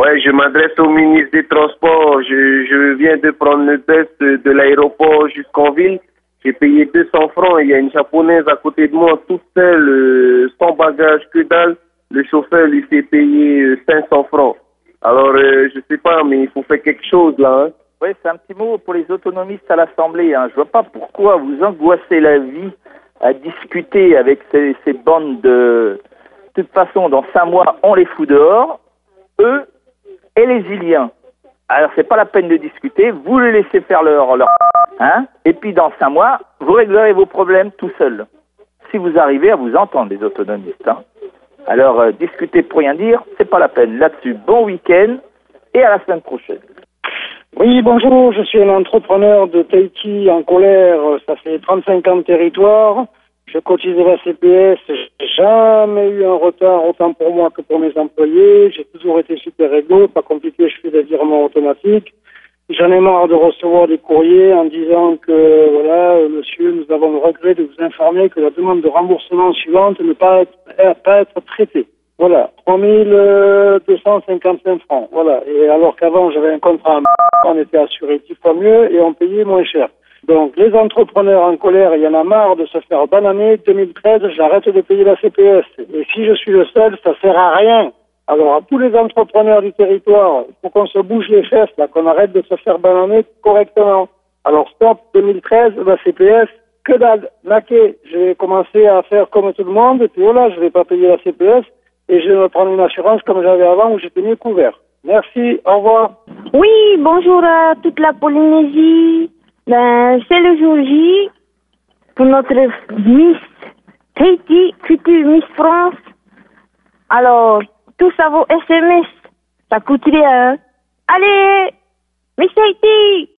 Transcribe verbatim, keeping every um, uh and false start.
Ouais, je m'adresse au ministre des Transports. Je, je viens de prendre le bus de, de l'aéroport jusqu'en ville. J'ai payé deux cents francs. Il y a une japonaise à côté de moi, toute seule, euh, sans bagage, que dalle. Le chauffeur lui fait payer euh, cinq cents francs. Alors, euh, je sais pas, mais il faut faire quelque chose là. Hein. Oui, c'est un petit mot pour les autonomistes à l'Assemblée. Hein. Je vois pas pourquoi vous angoissez la vie à discuter avec ces, ces bandes de... De toute façon, dans cinq mois, on les fout dehors. Eux et les Iliens. Alors, c'est pas la peine de discuter. Vous les laissez faire leur... leur hein, et puis, dans cinq mois, vous réglerez vos problèmes tout seul. Si vous arrivez à vous entendre, les autonomistes. Hein. Alors, euh, discuter pour rien dire, c'est pas la peine. Là-dessus, bon week-end et à la semaine prochaine. Oui, bonjour, je suis un entrepreneur de Tahiti en colère, ça fait trente-cinq ans de territoire, je cotise la C P S, j'ai jamais eu un retard autant pour moi que pour mes employés, j'ai toujours été super réglo, pas compliqué, je fais des virements automatiques, j'en ai marre de recevoir des courriers en disant que, voilà, monsieur, nous avons le regret de vous informer que la demande de remboursement suivante ne peut pas être, pas être traitée. Voilà, trois mille deux cent cinquante-cinq francs, voilà. Et alors qu'avant, j'avais un contrat, on était assuré dix fois mieux et on payait moins cher. Donc, les entrepreneurs en colère, il y en a marre de se faire bananer. deux mille treize, j'arrête de payer la C P S. Et si je suis le seul, ça sert à rien. Alors, à tous les entrepreneurs du territoire, il faut qu'on se bouge les fesses, là, qu'on arrête de se faire bananer correctement. Alors, stop, deux mille treize, la C P S, que dalle, naqué. Je vais commencer à faire comme tout le monde, et puis voilà, je vais pas payer la C P S. Et je vais me prendre une assurance comme j'avais avant où j'étais mieux couvert. Merci, au revoir. Oui, bonjour à toute la Polynésie. Ben, c'est le jour J pour notre Miss Tahiti, future Miss France. Alors, tous à vos S M S, ça coûte rien. Allez, Miss Tahiti!